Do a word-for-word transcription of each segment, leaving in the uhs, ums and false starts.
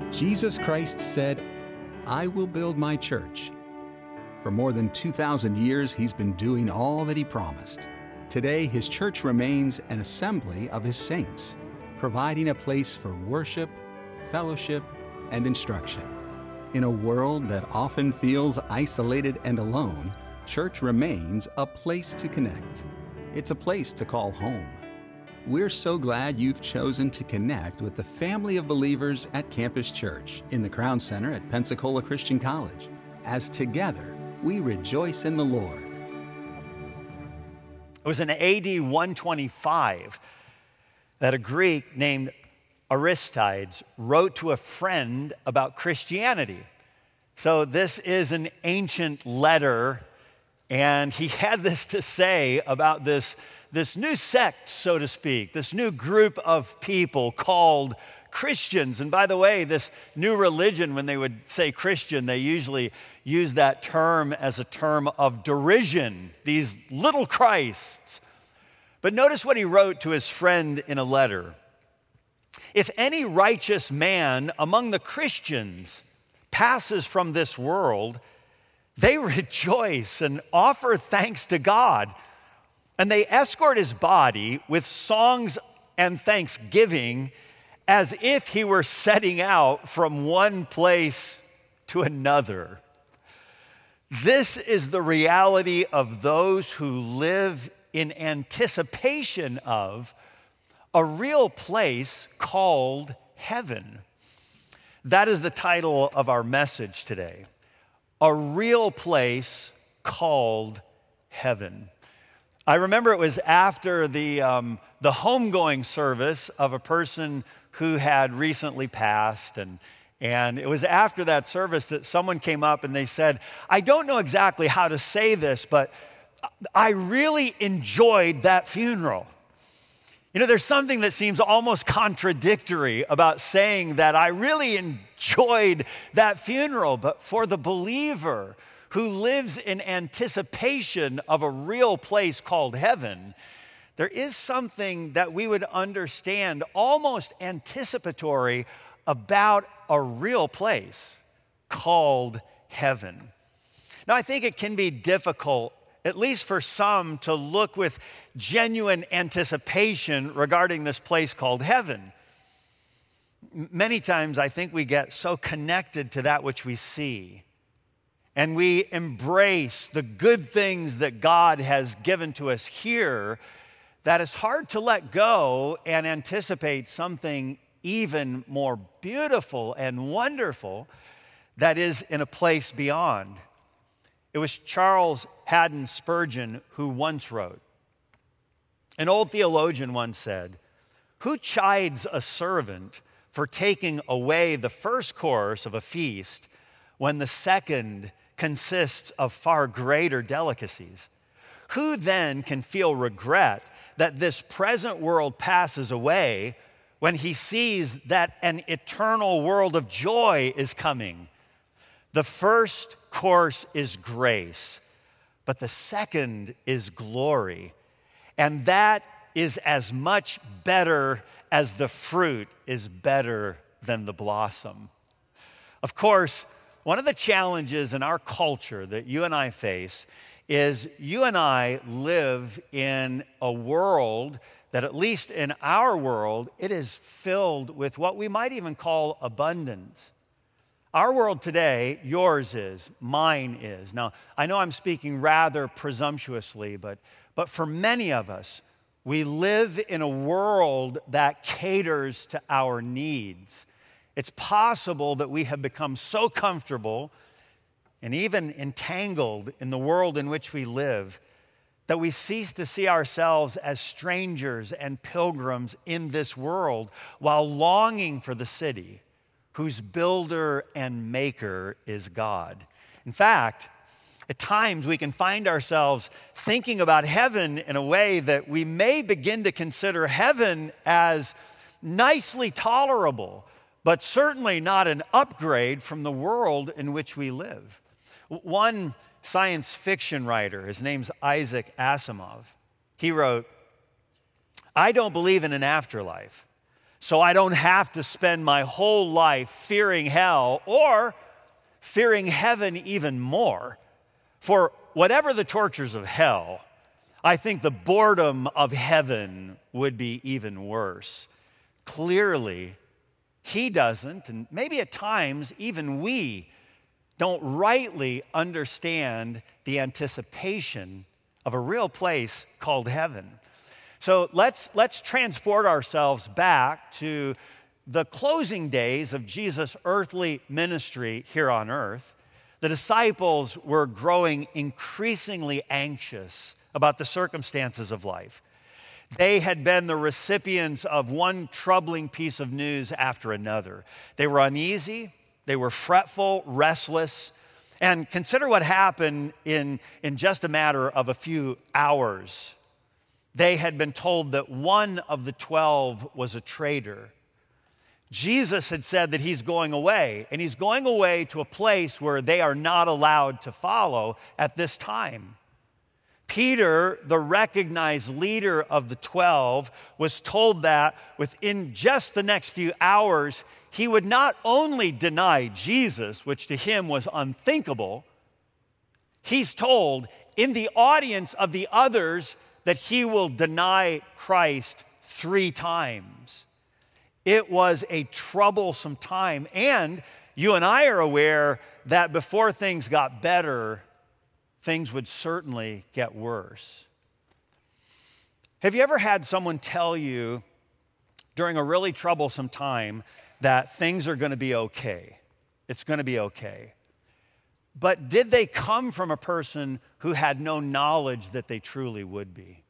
Jesus Christ said, "I will build my church." For more than two thousand years, he's been doing all that he promised. Today, his church remains an assembly of his saints, providing a place for worship, fellowship, and instruction. In a world that often feels isolated and alone, church remains a place to connect. It's a place to call home. We're so glad you've chosen to connect with the family of believers at Campus Church in the Crown Center at Pensacola Christian College, as together we rejoice in the Lord. It was in A D one twenty-five that a Greek named Aristides wrote to a friend about Christianity. So this is an ancient letter, and he had this to say about this, this new sect, so to speak, this new group of people called Christians. And by the way, this new religion, when they would say Christian, they usually use that term as a term of derision, these little Christs. But notice what he wrote to his friend in a letter. "If any righteous man among the Christians passes from this world, they rejoice and offer thanks to God, and they escort his body with songs and thanksgiving as if he were setting out from one place to another." This is the reality of those who live in anticipation of a real place called heaven. That is the title of our message today. A real place called heaven. I remember it was after the, um, the homegoing service of a person who had recently passed, and, and it was after that service that someone came up and they said, "I don't know exactly how to say this, but I really enjoyed that funeral." You know, there's something that seems almost contradictory about saying that I really enjoyed that funeral, but for the believer who lives in anticipation of a real place called heaven, there is something that we would understand almost anticipatory about a real place called heaven. Now, I think it can be difficult, at least for some, to look with genuine anticipation regarding this place called heaven. Many times I think we get so connected to that which we see, and we embrace the good things that God has given to us here, that it's hard to let go and anticipate something even more beautiful and wonderful that is in a place beyond. It was Charles Haddon Spurgeon who once wrote, an old theologian once said, "Who chides a servant for taking away the first course of a feast when the second consists of far greater delicacies? Who then can feel regret that this present world passes away when he sees that an eternal world of joy is coming? The first course is grace, but the second is glory. And that is as much better as the fruit is better than the blossom." Of course, one of the challenges in our culture that you and I face is you and I live in a world that, at least in our world, it is filled with what we might even call abundance. Our world today, yours is, mine is. Now, I know I'm speaking rather presumptuously, but, but for many of us, we live in a world that caters to our needs. It's possible that we have become so comfortable and even entangled in the world in which we live that we cease to see ourselves as strangers and pilgrims in this world while longing for the city whose builder and maker is God. In fact, at times we can find ourselves thinking about heaven in a way that we may begin to consider heaven as nicely tolerable, but certainly not an upgrade from the world in which we live. One science fiction writer, his name's Isaac Asimov, he wrote, "I don't believe in an afterlife. so I don't have to spend my whole life fearing hell or fearing heaven even more. For whatever the tortures of hell, I think the boredom of heaven would be even worse. Clearly, he doesn't, and maybe at times even we don't rightly understand the anticipation of a real place called heaven. So let's, let's transport ourselves back to the closing days of Jesus' earthly ministry here on earth. The disciples were growing increasingly anxious about the circumstances of life. They had been the recipients of one troubling piece of news after another. They were uneasy, they were fretful, restless, and consider what happened in, in just a matter of a few hours. They had been told that one of the twelve was a traitor. Jesus had said that he's going away, and he's going away to a place where they are not allowed to follow at this time. Peter, the recognized leader of the twelve, was told that within just the next few hours, he would not only deny Jesus, which to him was unthinkable, he's told in the audience of the others that he will deny Christ three times. It was a troublesome time, and you and I are aware that before things got better, things would certainly get worse. Have you ever had someone tell you during a really troublesome time that things are going to be okay? It's going to be okay. But did they come from a person who had no knowledge that they truly would be?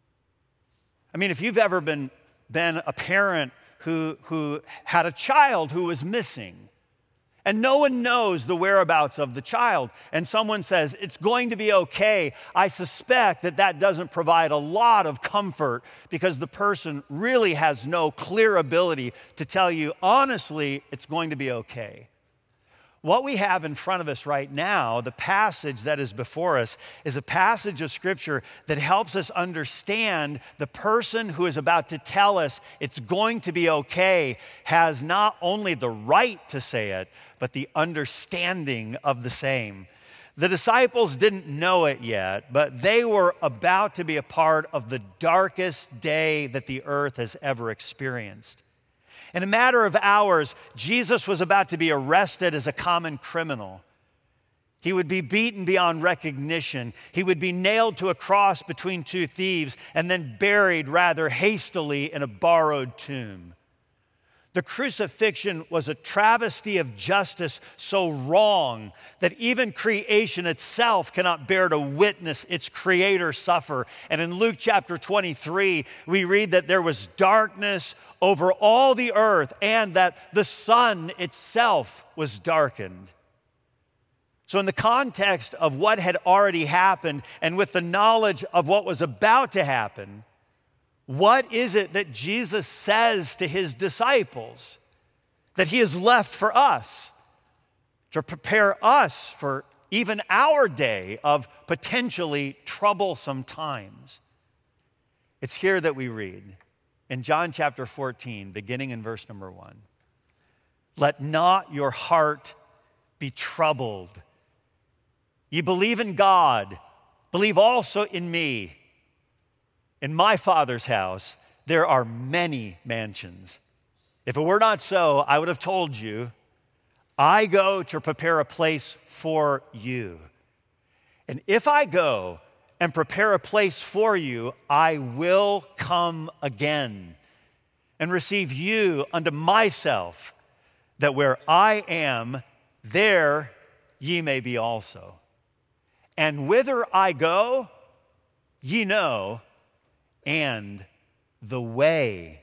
I mean, if you've ever been, been a parent who, who had a child who was missing, and no one knows the whereabouts of the child, and someone says, it's going to be okay, I suspect that that doesn't provide a lot of comfort because the person really has no clear ability to tell you, honestly, it's going to be okay. What we have in front of us right now, the passage that is before us, is a passage of Scripture that helps us understand the person who is about to tell us it's going to be okay has not only the right to say it, but the understanding of the same. The disciples didn't know it yet, but they were about to be a part of the darkest day that the earth has ever experienced. In a matter of hours, Jesus was about to be arrested as a common criminal. He would be beaten beyond recognition. He would be nailed to a cross between two thieves and then buried rather hastily in a borrowed tomb. The crucifixion was a travesty of justice so wrong that even creation itself cannot bear to witness its creator suffer. And in Luke chapter twenty-three, we read that there was darkness over all the earth and that the sun itself was darkened. So in the context of what had already happened and with the knowledge of what was about to happen, what is it that Jesus says to his disciples that he has left for us to prepare us for even our day of potentially troublesome times? It's here that we read in John chapter fourteen, beginning in verse number one. Let not your heart be troubled. You believe in God, believe also in me. In my Father's house, there are many mansions. If it were not so, I would have told you, I go to prepare a place for you. And if I go and prepare a place for you, I will come again and receive you unto myself, that where I am, there ye may be also. And whither I go, ye know, and the way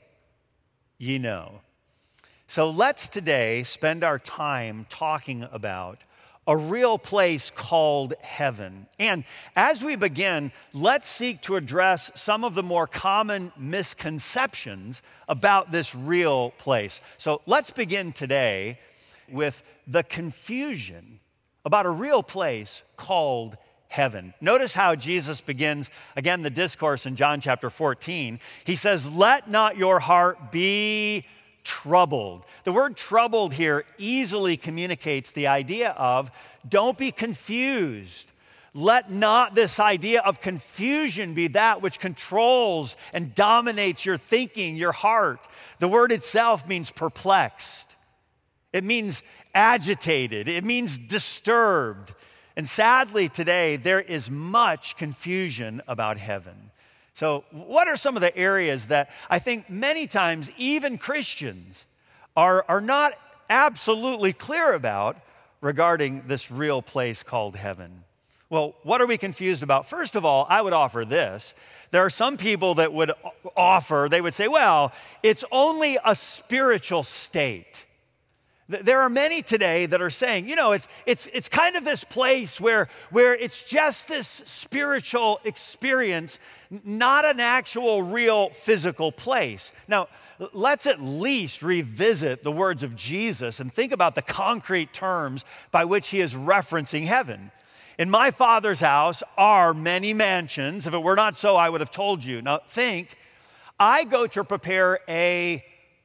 ye know. So let's today spend our time talking about a real place called heaven. And as we begin, let's seek to address some of the more common misconceptions about this real place. So let's begin today with the confusion about a real place called heaven. Notice how Jesus begins, again, the discourse in John chapter fourteen. He says, let not your heart be troubled. The word troubled here easily communicates the idea of don't be confused. Let not this idea of confusion be that which controls and dominates your thinking, your heart. The word itself means perplexed. It means agitated. It means disturbed. And sadly today, there is much confusion about heaven. So what are some of the areas that I think many times even Christians are, are not absolutely clear about regarding this real place called heaven? Well, what are we confused about? First of all, I would offer this. There are some people that would offer, they would say, well, it's only a spiritual state. There are many today that are saying, you know, it's it's it's kind of this place where, where it's just this spiritual experience, not an actual real physical place. Now, let's at least revisit the words of Jesus and think about the concrete terms by which he is referencing heaven. In my Father's house are many mansions. If it were not so, I would have told you. Now think, I go to prepare a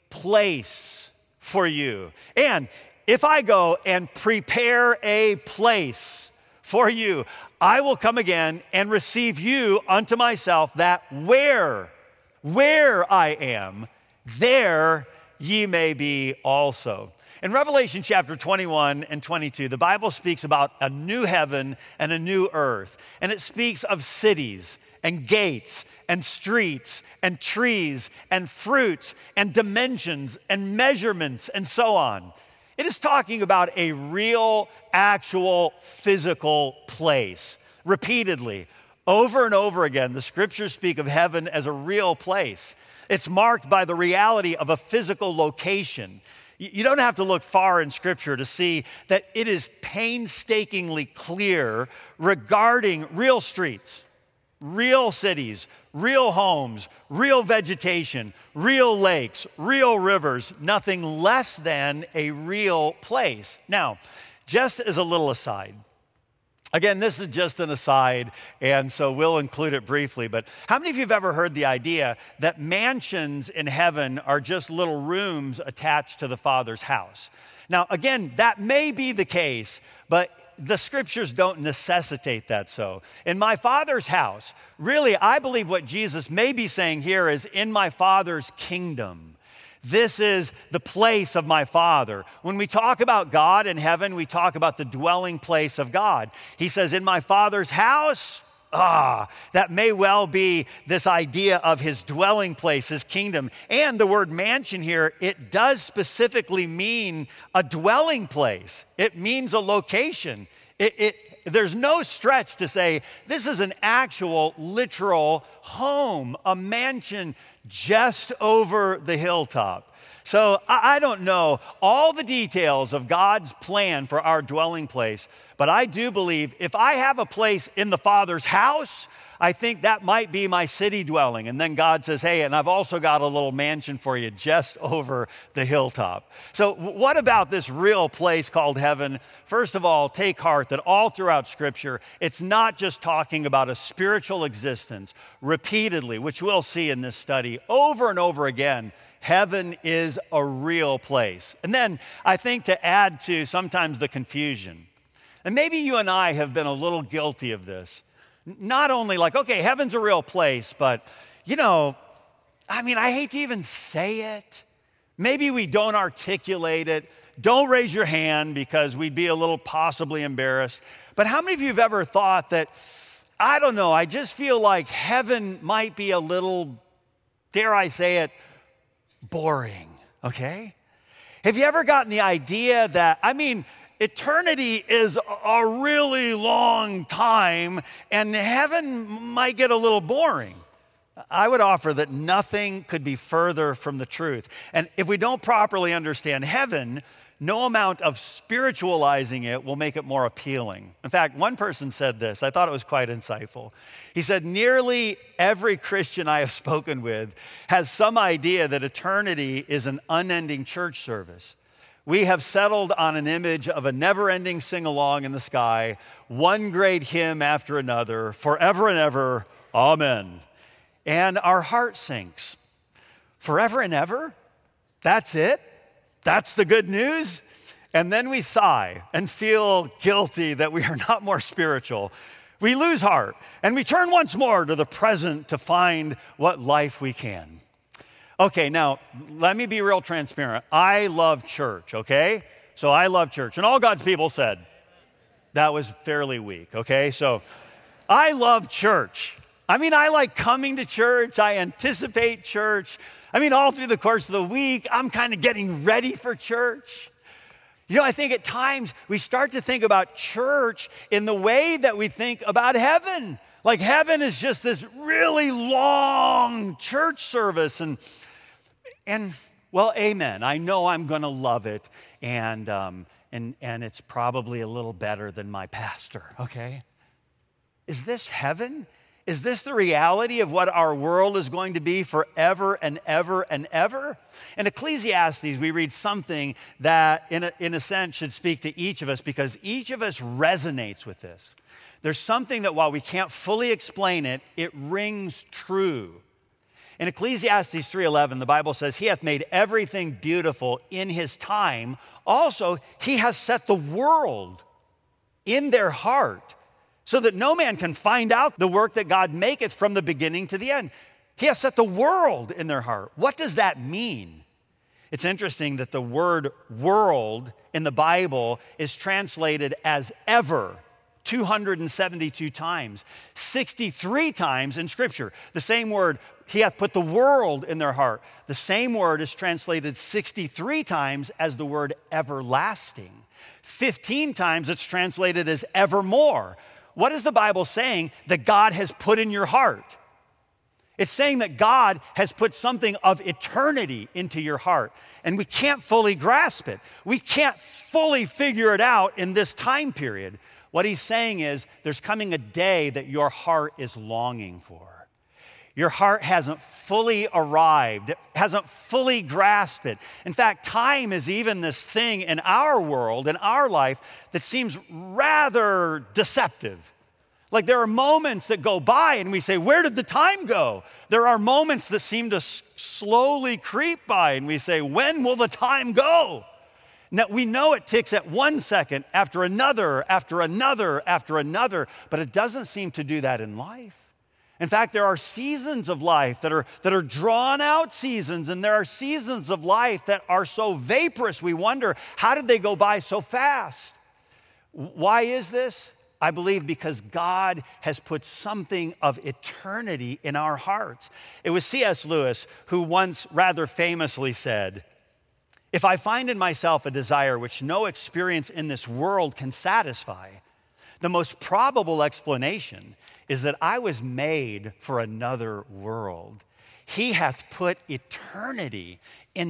place for you. And if I go and prepare a place for you, I will come again and receive you unto myself, that where, where I am, there ye may be also. In Revelation chapter twenty-one and twenty-two, the Bible speaks about a new heaven and a new earth. And it speaks of cities and gates and streets and trees and fruits and dimensions and measurements and so on. It is talking about a real, actual, physical place. Repeatedly, over and over again, the scriptures speak of heaven as a real place. It's marked by the reality of a physical location. You don't have to look far in Scripture to see that it is painstakingly clear regarding real streets, real cities, real homes, real vegetation, real lakes, real rivers, nothing less than a real place. Now, just as a little aside, again, this is just an aside, and so we'll include it briefly, but how many of you have ever heard the idea that mansions in heaven are just little rooms attached to the Father's house? Now, again, that may be the case, but the scriptures don't necessitate that so. In my Father's house, really, I believe what Jesus may be saying here is in my Father's kingdom. This is the place of my Father. When we talk about God in heaven, we talk about the dwelling place of God. He says, in my Father's house, ah, that may well be this idea of his dwelling place, his kingdom. And the word mansion here, it does specifically mean a dwelling place. It means a location. It, it, there's no stretch to say this is an actual, literal home, a mansion just over the hilltop. So I, I don't know all the details of God's plan for our dwelling place, but I do believe if I have a place in the Father's house, I think that might be my city dwelling. And then God says, hey, and I've also got a little mansion for you just over the hilltop. So what about this real place called heaven? First of all, take heart that all throughout Scripture, it's not just talking about a spiritual existence. Repeatedly, which we'll see in this study over and over again, heaven is a real place. And then I think to add to sometimes the confusion, and maybe you and I have been a little guilty of this. Not only like, okay, heaven's a real place, but, you know, I mean, I hate to even say it. Maybe we don't articulate it. Don't raise your hand because we'd be a little possibly embarrassed. But how many of you have ever thought that, I don't know, I just feel like heaven might be a little, dare I say it, boring, okay? Have you ever gotten the idea that, I mean, eternity is a really long time, and heaven might get a little boring. I would offer that nothing could be further from the truth. And if we don't properly understand heaven, no amount of spiritualizing it will make it more appealing. In fact, one person said this. I thought it was quite insightful. He said, nearly every Christian I have spoken with has some idea that eternity is an unending church service. We have settled on an image of a never-ending sing-along in the sky, one great hymn after another, forever and ever, amen. And our heart sinks. Forever and ever? That's it? That's the good news? And then we sigh and feel guilty that we are not more spiritual. We lose heart and we turn once more to the present to find what life we can. Okay, now let me be real transparent. I love church, okay? So I love church. And all God's people said, that was fairly weak, okay? So I love church. I mean, I like coming to church. I anticipate church. I mean, all through the course of the week, I'm kind of getting ready for church. You know, I think at times we start to think about church in the way that we think about heaven. Like heaven is just this really long church service. And, and well, amen. I know I'm going to love it. And, um, and, and it's probably a little better than my pastor, okay? Is this heaven? Is this the reality of what our world is going to be forever and ever and ever? In Ecclesiastes, we read something that, in a, in a sense, should speak to each of us because each of us resonates with this. There's something that while we can't fully explain it, it rings true. In Ecclesiastes three eleven, the Bible says, "He hath made everything beautiful in his time. Also, he has set the world in their heart, so that no man can find out the work that God maketh from the beginning to the end." He has set the world in their heart. What does that mean? It's interesting that the word world in the Bible is translated as ever two hundred seventy-two times, sixty-three times in Scripture. The same word, he hath put the world in their heart. The same word is translated sixty-three times as the word everlasting. fifteen times it's translated as evermore. What is the Bible saying that God has put in your heart? It's saying that God has put something of eternity into your heart, and we can't fully grasp it. We can't fully figure it out in this time period. What he's saying is there's coming a day that your heart is longing for. Your heart hasn't fully arrived, it hasn't fully grasped it. In fact, time is even this thing in our world, in our life, that seems rather deceptive. Like there are moments that go by and we say, where did the time go? There are moments that seem to s- slowly creep by and we say, when will the time go? Now, we know it ticks at one second after another, after another, after another, but it doesn't seem to do that in life. In fact, there are seasons of life that are, that are drawn out seasons, and there are seasons of life that are so vaporous, we wonder, how did they go by so fast? Why is this? I believe because God has put something of eternity in our hearts. It was C S Lewis who once rather famously said, "If I find in myself a desire which no experience in this world can satisfy, the most probable explanation is that I was made for another world. He hath put eternity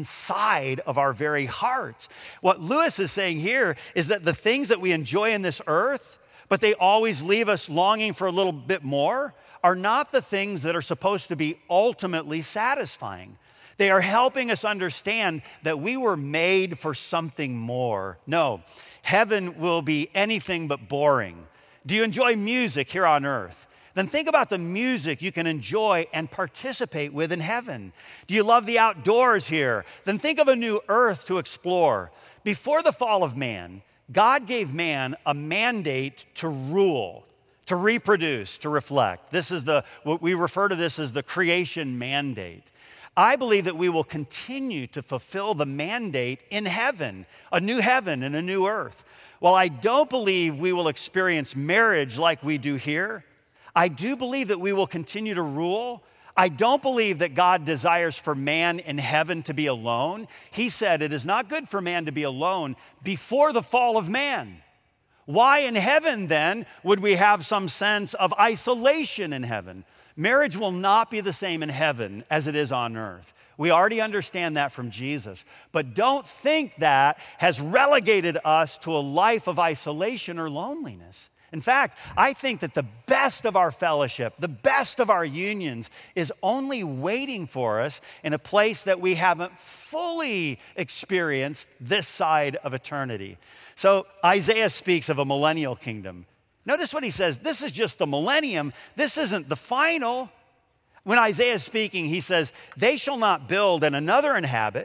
inside of our very hearts." What Lewis is saying here is that the things that we enjoy in this earth, but they always leave us longing for a little bit more, are not the things that are supposed to be ultimately satisfying. They are helping us understand that we were made for something more. No, heaven will be anything but boring. Do you enjoy music here on earth? Then think about the music you can enjoy and participate with in heaven. Do you love the outdoors here? Then think of a new earth to explore. Before the fall of man, God gave man a mandate to rule, to reproduce, to reflect. This is the, what we refer to this as the creation mandate. I believe that we will continue to fulfill the mandate in heaven, a new heaven and a new earth. While I don't believe we will experience marriage like we do here, I do believe that we will continue to rule. I don't believe that God desires for man in heaven to be alone. He said it is not good for man to be alone before the fall of man. Why in heaven then would we have some sense of isolation in heaven? Marriage will not be the same in heaven as it is on earth. We already understand that from Jesus. But don't think that has relegated us to a life of isolation or loneliness. In fact, I think that the best of our fellowship, the best of our unions is only waiting for us in a place that we haven't fully experienced this side of eternity. So Isaiah speaks of a millennial kingdom. Notice what he says, this is just the millennium. This isn't the final. When Isaiah is speaking, he says, "They shall not build and another inhabit,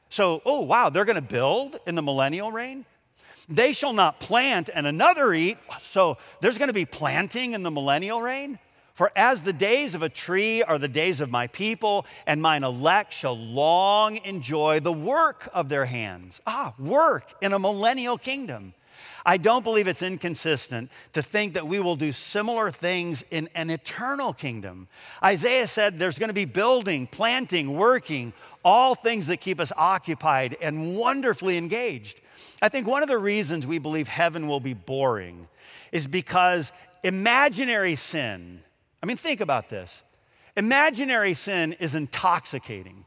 So, oh, wow, they're going to build in the millennial reign? They shall not plant and another eat. So there's going to be planting in the millennial reign? For as the days of a tree are the days of my people, and mine elect shall long enjoy the work of their hands. Ah, work in a millennial kingdom. I don't believe it's inconsistent to think that we will do similar things in an eternal kingdom. Isaiah said there's going to be building, planting, working, all things that keep us occupied and wonderfully engaged. I think one of the reasons we believe heaven will be boring is because imaginary sin, I mean, think about this. Imaginary sin is intoxicating.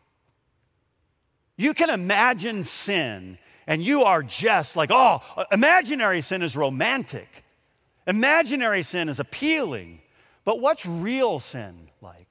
You can imagine sin and you are just like, oh, imaginary sin is romantic. Imaginary sin is appealing. But what's real sin like?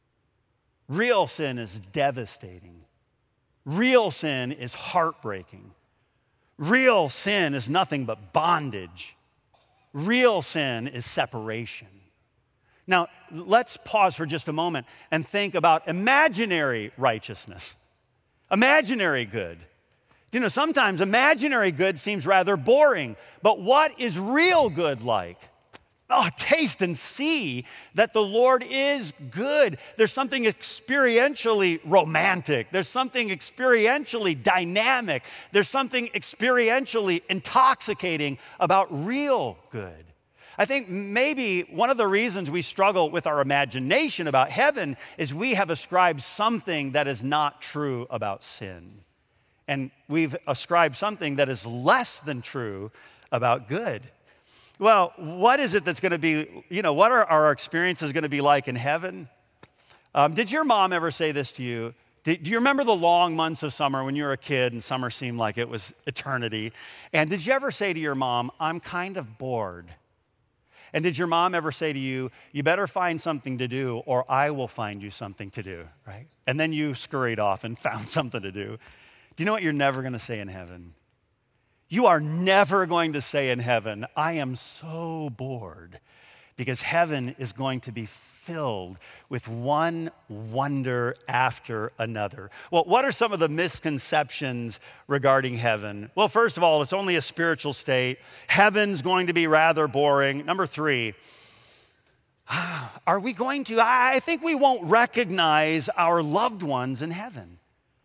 Real sin is devastating. Real sin is heartbreaking. Real sin is nothing but bondage. Real sin is separation. Now, let's pause for just a moment and think about imaginary righteousness, imaginary good. You know, sometimes imaginary good seems rather boring, but what is real good like? Oh, taste and see that the Lord is good. There's something experientially romantic. There's something experientially dynamic. There's something experientially intoxicating about real good. I think maybe one of the reasons we struggle with our imagination about heaven is we have ascribed something that is not true about sin. And we've ascribed something that is less than true about good. Well, what is it that's going to be, you know, what are our experiences going to be like in heaven? Um, did your mom ever say this to you? Did, do you remember the long months of summer when you were a kid and summer seemed like it was eternity? And did you ever say to your mom, I'm kind of bored? And did your mom ever say to you, you better find something to do or I will find you something to do, right? And then you scurried off and found something to do. Do you know what you're never going to say in heaven? You are never going to say in heaven, I am so bored, because heaven is going to be filled with one wonder after another. Well, what are some of the misconceptions regarding heaven? Well, first of all, it's only a spiritual state. Heaven's going to be rather boring. Number three, are we going to, I think we won't recognize our loved ones in heaven.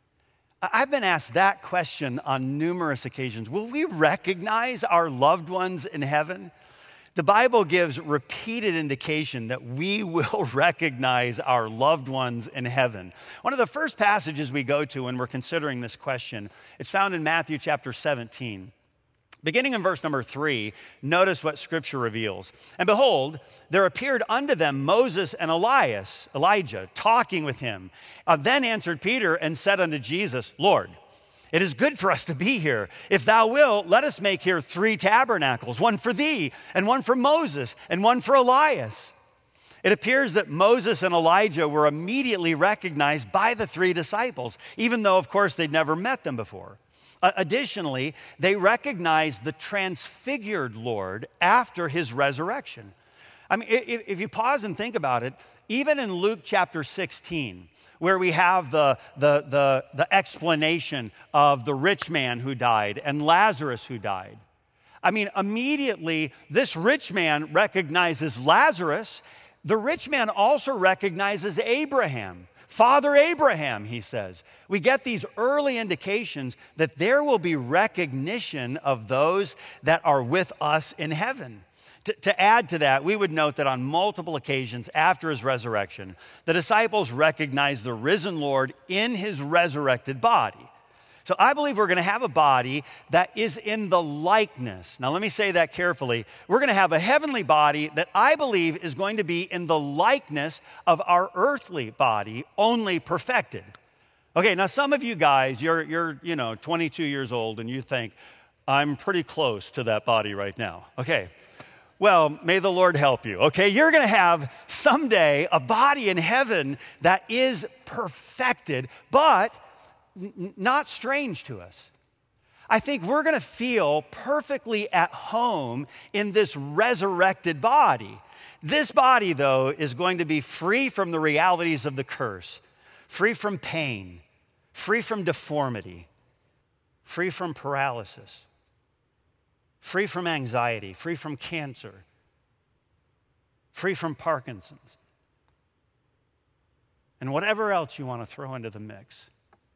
I've been asked that question on numerous occasions. Will we recognize our loved ones in heaven? The Bible gives repeated indication that we will recognize our loved ones in heaven. One of the first passages we go to when we're considering this question, it's found in Matthew chapter seventeen. Beginning in verse number three, notice what Scripture reveals. And behold, there appeared unto them Moses and Elias, Elijah, talking with him. Uh, then answered Peter and said unto Jesus, Lord, it is good for us to be here. If thou wilt, let us make here three tabernacles, one for thee, and one for Moses, and one for Elias. It appears that Moses and Elijah were immediately recognized by the three disciples, even though, of course, they'd never met them before. Uh, additionally, they recognized the transfigured Lord after his resurrection. I mean, if, if you pause and think about it, even in Luke chapter sixteen, where we have the, the, the, the explanation of the rich man who died and Lazarus who died. I mean, immediately, this rich man recognizes Lazarus. The rich man also recognizes Abraham. Father Abraham, he says. We get these early indications that there will be recognition of those that are with us in heaven. To, to add to that, we would note that on multiple occasions after his resurrection, the disciples recognized the risen Lord in his resurrected body. So I believe we're going to have a body that is in the likeness. Now let me say that carefully. We're going to have a heavenly body that I believe is going to be in the likeness of our earthly body, only perfected. Okay, now some of you guys, you're, you're you know, twenty-two years old and you think, I'm pretty close to that body right now. Okay, well, may the Lord help you. Okay, you're going to have someday a body in heaven that is perfected, but not strange to us. I think we're going to feel perfectly at home in this resurrected body. This body, though, is going to be free from the realities of the curse, free from pain, free from deformity, free from paralysis, free from anxiety, free from cancer, free from Parkinson's, and whatever else you want to throw into the mix.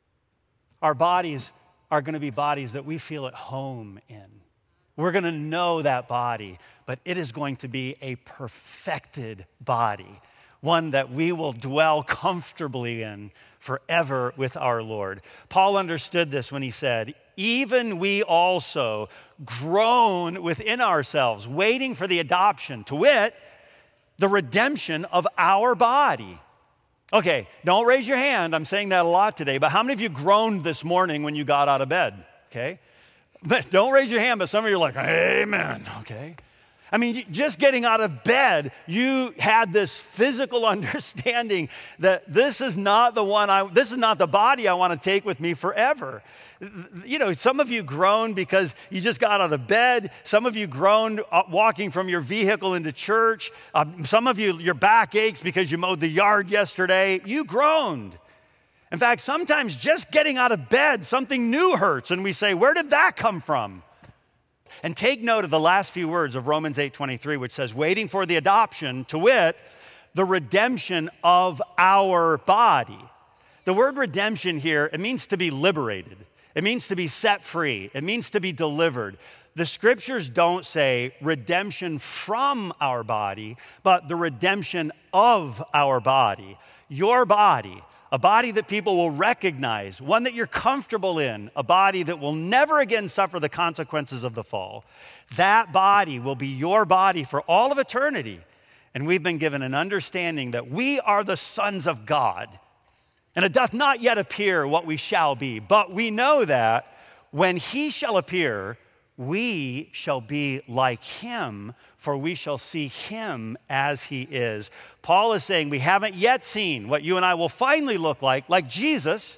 Our bodies are going to be bodies that we feel at home in. We're going to know that body, but it is going to be a perfected body, one that we will dwell comfortably in forever with our Lord. Paul understood this when he said, even we also groan within ourselves, waiting for the adoption, to wit, the redemption of our body. Okay, don't raise your hand. I'm saying that a lot today, but how many of you groaned this morning when you got out of bed? Okay, but don't raise your hand, but some of you are like, amen, okay? I mean, just getting out of bed, you had this physical understanding that this is not the one I, this is not the body I want to take with me forever. You know, some of you groaned because you just got out of bed. Some of you groaned walking from your vehicle into church. Um, some of you, your back aches because you mowed the yard yesterday. You groaned. In fact, sometimes just getting out of bed, something new hurts, and we say, where did that come from? And take note of the last few words of Romans eight twenty-three, which says, waiting for the adoption, to wit, the redemption of our body. The word redemption here, it means to be liberated. It means to be set free. It means to be delivered. The scriptures don't say redemption from our body, but the redemption of our body. Your body, a body that people will recognize, one that you're comfortable in, a body that will never again suffer the consequences of the fall. That body will be your body for all of eternity. And we've been given an understanding that we are the sons of God. And it doth not yet appear what we shall be, but we know that when he shall appear, we shall be like him, for we shall see him as he is. Paul is saying we haven't yet seen what you and I will finally look like, like Jesus,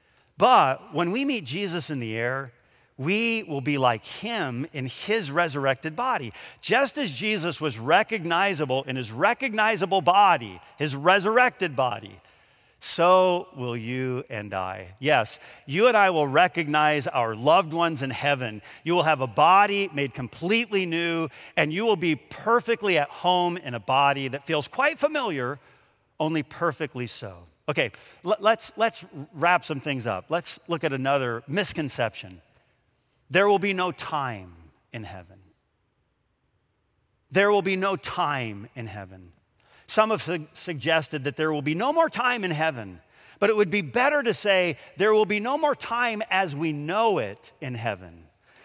but when we meet Jesus in the air, we will be like him in his resurrected body. Just as Jesus was recognizable in his recognizable body, his resurrected body, so will you and I. Yes, you and I will recognize our loved ones in heaven. You will have a body made completely new, and you will be perfectly at home in a body that feels quite familiar, only perfectly so. Okay, let's, let's wrap some things up. Let's look at another misconception. There will be no time in heaven. There will be no time in heaven. Some have su- suggested that there will be no more time in heaven, but it would be better to say there will be no more time as we know it in heaven.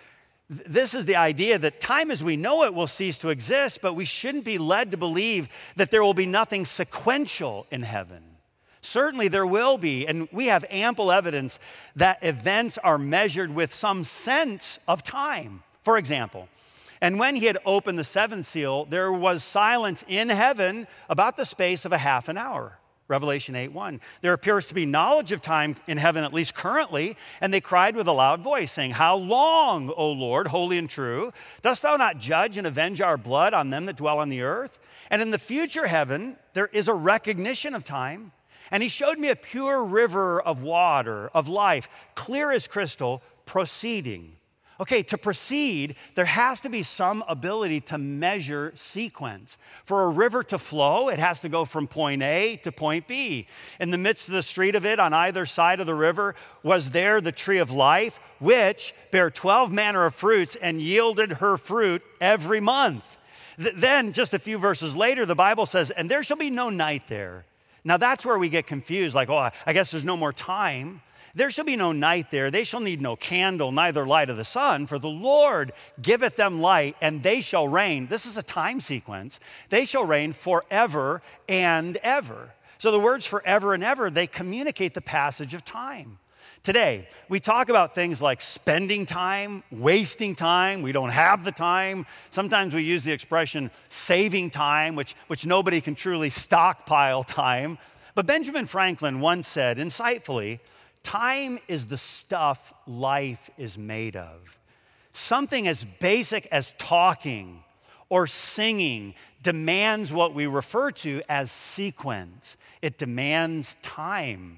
Th- this is the idea that time as we know it will cease to exist, but we shouldn't be led to believe that there will be nothing sequential in heaven. Certainly there will be, and we have ample evidence that events are measured with some sense of time. For example, and when he had opened the seventh seal, there was silence in heaven about the space of a half an hour. Revelation eight one. There appears to be knowledge of time in heaven, at least currently, and they cried with a loud voice, saying, how long, O Lord, holy and true, dost thou not judge and avenge our blood on them that dwell on the earth? And in the future heaven, there is a recognition of time. And he showed me a pure river of water, of life, clear as crystal, proceeding. Okay, to proceed, there has to be some ability to measure sequence. For a river to flow, it has to go from point A to point B. In the midst of the street of it, on either side of the river, was there the tree of life, which bare twelve manner of fruits and yielded her fruit every month. Th- then, just a few verses later, the Bible says, and there shall be no night there. Now that's where we get confused, like, oh, I guess there's no more time. There shall be no night there. They shall need no candle, neither light of the sun, for the Lord giveth them light, and they shall reign. This is a time sequence. They shall reign forever and ever. So the words forever and ever, they communicate the passage of time. Today, we talk about things like spending time, wasting time. We don't have the time. Sometimes we use the expression saving time, which, which nobody can truly stockpile time. But Benjamin Franklin once said, insightfully, time is the stuff life is made of. Something as basic as talking or singing demands what we refer to as sequence. It demands time.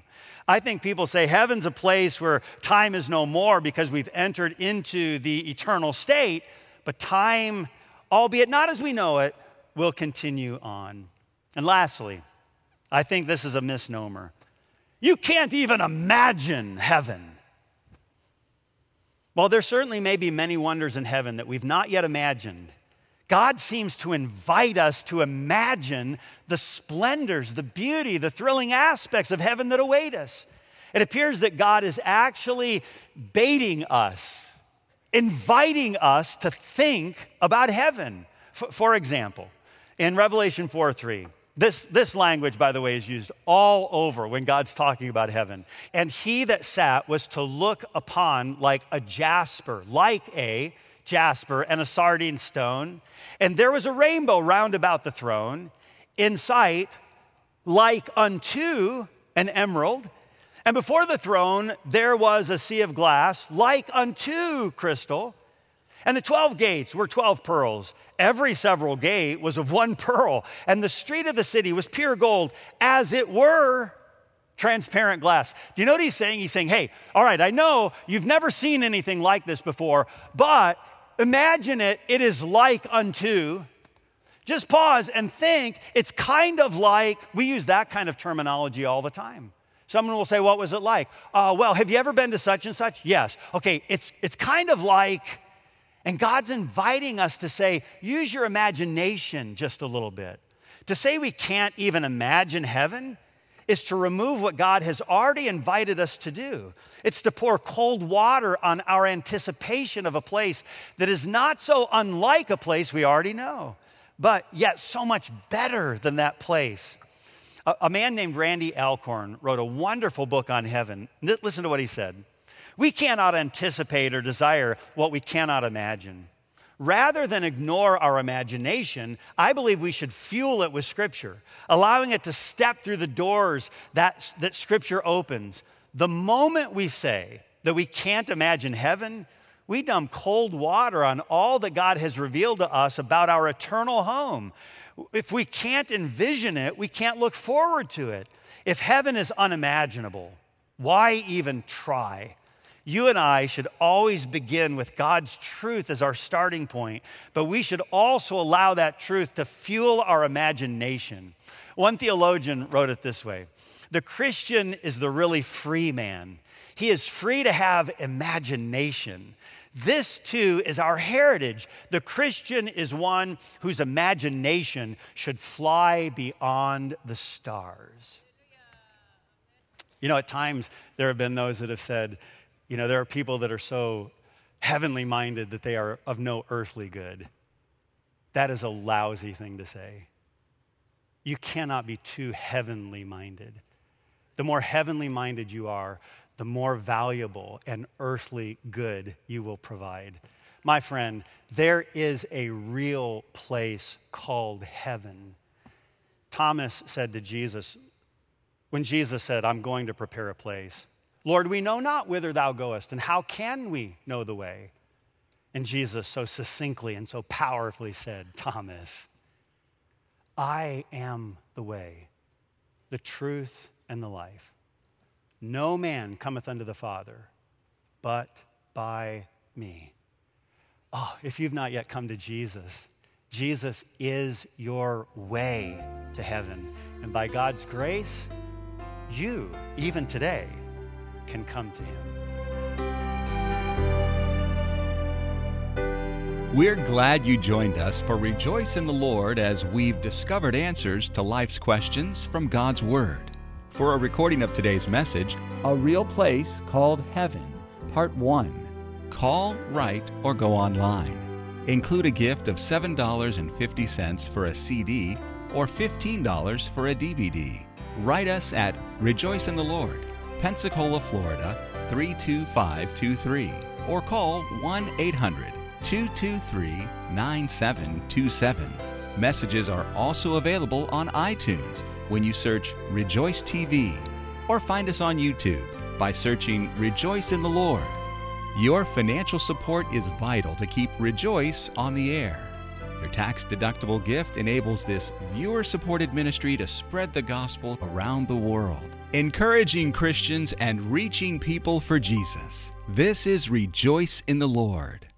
I think people say heaven's a place where time is no more because we've entered into the eternal state, but time, albeit not as we know it, will continue on. And lastly, I think this is a misnomer. You can't even imagine heaven. While there certainly may be many wonders in heaven that we've not yet imagined, God seems to invite us to imagine the splendors, the beauty, the thrilling aspects of heaven that await us. It appears that God is actually baiting us, inviting us to think about heaven. F- for example, in Revelation four three, this, this language, by the way, is used all over when God's talking about heaven. And he that sat was to look upon like a jasper, like a jasper and a sardine stone. And there was a rainbow round about the throne, in sight like unto an emerald. And before the throne there was a sea of glass like unto crystal. And the twelve gates were twelve pearls. Every several gate was of one pearl. And the street of the city was pure gold, as it were transparent glass. Do you know what he's saying? He's saying, hey, all right, I know you've never seen anything like this before, but imagine it, it is like unto. Just pause and think, it's kind of like, we use that kind of terminology all the time. Someone will say, what was it like? Uh, well, have you ever been to such and such? Yes. Okay, it's, it's kind of like, and God's inviting us to say, use your imagination just a little bit. To say we can't even imagine heaven is to remove what God has already invited us to do. It's to pour cold water on our anticipation of a place that is not so unlike a place we already know, but yet so much better than that place. A, a man named Randy Alcorn wrote a wonderful book on heaven. Listen to what he said. We cannot anticipate or desire what we cannot imagine. Rather than ignore our imagination, I believe we should fuel it with Scripture, allowing it to step through the doors that, that Scripture opens. The moment we say that we can't imagine heaven, we dump cold water on all that God has revealed to us about our eternal home. If we can't envision it, we can't look forward to it. If heaven is unimaginable, why even try? You and I should always begin with God's truth as our starting point, but we should also allow that truth to fuel our imagination. One theologian wrote it this way: the Christian is the really free man. He is free to have imagination. This too is our heritage. The Christian is one whose imagination should fly beyond the stars. You know, at times there have been those that have said, you know, there are people that are so heavenly minded that they are of no earthly good. That is a lousy thing to say. You cannot be too heavenly minded. The more heavenly minded you are, the more valuable and earthly good you will provide. My friend, there is a real place called heaven. Thomas said to Jesus, when Jesus said, I'm going to prepare a place, Lord, we know not whither thou goest, and how can we know the way? And Jesus so succinctly and so powerfully said, Thomas, I am the way, the truth, and the life. No man cometh unto the Father but by me. Oh, if you've not yet come to Jesus, Jesus is your way to heaven. And by God's grace, you, even today, can come to him. We're glad you joined us for Rejoice in the Lord as we've discovered answers to life's questions from God's Word. For a recording of today's message, A Real Place Called Heaven, Part one, call, write, or go online. Include a gift of seven dollars and fifty cents for a C D or fifteen dollars for a D V D. Write us at Rejoice in the Lord, Pensacola, Florida, three two five two three, or call one eight hundred two two three nine seven two seven. Messages are also available on iTunes when you search Rejoice T V, or find us on YouTube by searching Rejoice in the Lord. Your financial support is vital to keep Rejoice on the air. Your tax-deductible gift enables this viewer-supported ministry to spread the gospel around the world, encouraging Christians and reaching people for Jesus. This is Rejoice in the Lord.